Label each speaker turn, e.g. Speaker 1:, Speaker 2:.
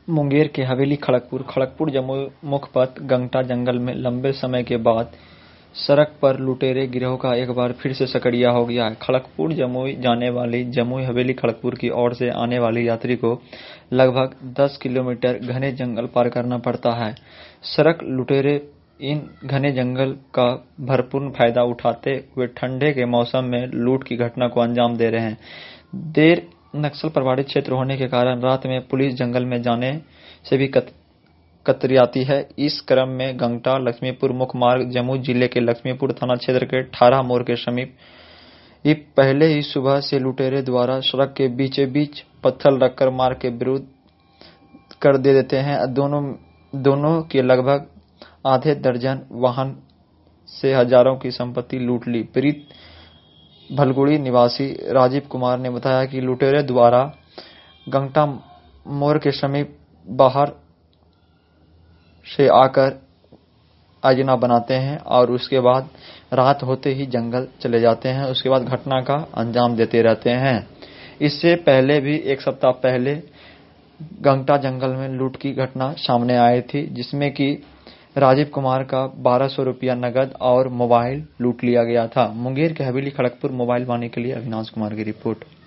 Speaker 1: मुंगेर के हवेली खड़गपुर जमुई मुख्य पथ गंगटा जंगल में लंबे समय के बाद सड़क पर लुटेरे गिरोह का एक बार फिर से सकड़िया हो गया है। खड़गपुर जमुई जाने वाली जमुई हवेली खड़गपुर की ओर से आने वाली यात्री को लगभग 10 किलोमीटर घने जंगल पार करना पड़ता है। सड़क लुटेरे इन घने जंगल का भरपूर फायदा उठाते हुए ठंडे के मौसम में लूट की घटना को अंजाम दे रहे हैं। देर नक्सल प्रभावित क्षेत्र होने के कारण रात में पुलिस जंगल में जाने से भी कतराती है। इस क्रम में गंगटा लक्ष्मीपुर मुख्य मार्ग जमुई जिले के लक्ष्मीपुर थाना क्षेत्र के 18 मोड़ के समीप पहले ही सुबह से लुटेरे द्वारा सड़क के बीचे बीच पत्थर रखकर मार्ग के विरुद्ध कर देते हैं। दोनों के लगभग आधे दर्जन वाहन से हजारों की संपत्ति लूट ली। पीड़ित भलगुड़ी निवासी राजीव कुमार ने बताया कि लुटेरे द्वारा गंगटा मोड़ के समीप बाहर से आकर आजना बनाते हैं और उसके बाद रात होते ही जंगल चले जाते हैं। उसके बाद घटना का अंजाम देते रहते हैं। इससे पहले भी एक सप्ताह पहले गंगटा जंगल में लूट की घटना सामने आई थी, जिसमें कि राजीव कुमार का 1200 रुपया नगद और मोबाइल लूट लिया गया था। मुंगेर के हवेली खड़गपुर मोबाइल वाणी के लिए अविनाश कुमार की रिपोर्ट।